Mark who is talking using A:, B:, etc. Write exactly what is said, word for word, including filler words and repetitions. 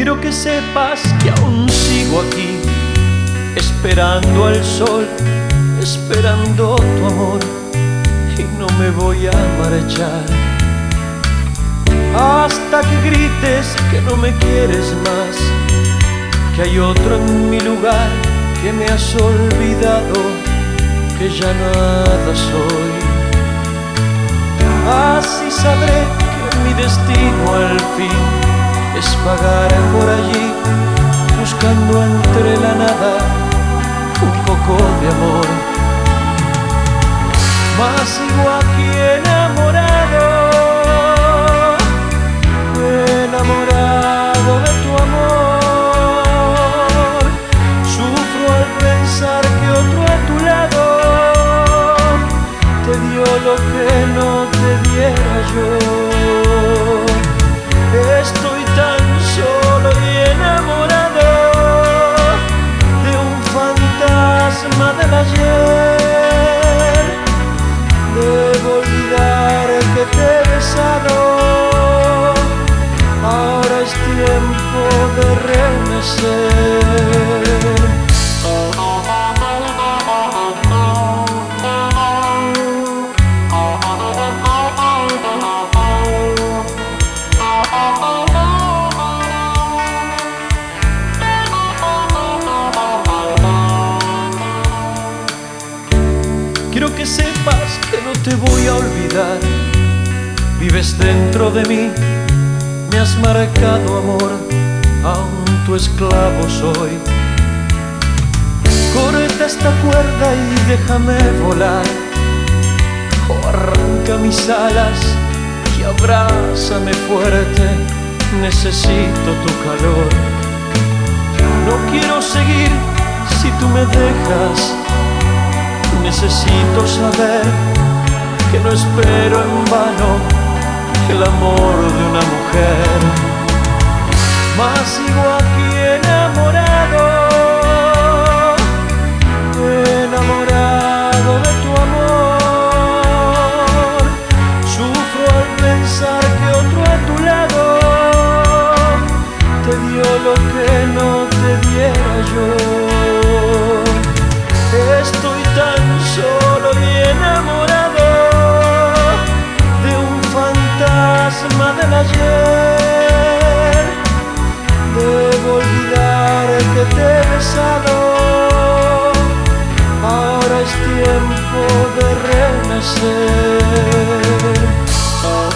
A: Quiero que sepas que aún sigo aquí, esperando al sol, esperando tu amor, y no me voy a marchar hasta que grites que no me quieres más, que hay otro en mi lugar, que me has olvidado, que ya nada soy. Así sabré que mi destino al fin es vagar por allí, buscando entre la nada un poco de amor. Mas sigo aquí enamorado, enamorado de tu amor. Sufro al pensar que otro a tu lado te dio lo que no te diera yo. Estoy tan solo y enamorado de un fantasma del ayer. Debo olvidar que te he besado, ahora es tiempo de renacer. Quiero que sepas que no te voy a olvidar, vives dentro de mí, me has marcado amor, aún tu esclavo soy. Corta esta cuerda y déjame volar, o arranca mis alas y abrázame fuerte, necesito tu calor. No quiero seguir si tú me dejas, necesito saber que no espero en vano el amor de una mujer. Mas sigo aquí enamorado, enamorado de tu amor. Sufro al pensar que otro a tu lado te dio lo que no te diera yo. Estoy tan solo y enamorado de un fantasma del ayer. Debo olvidar que te he besado, ahora es tiempo de renacer.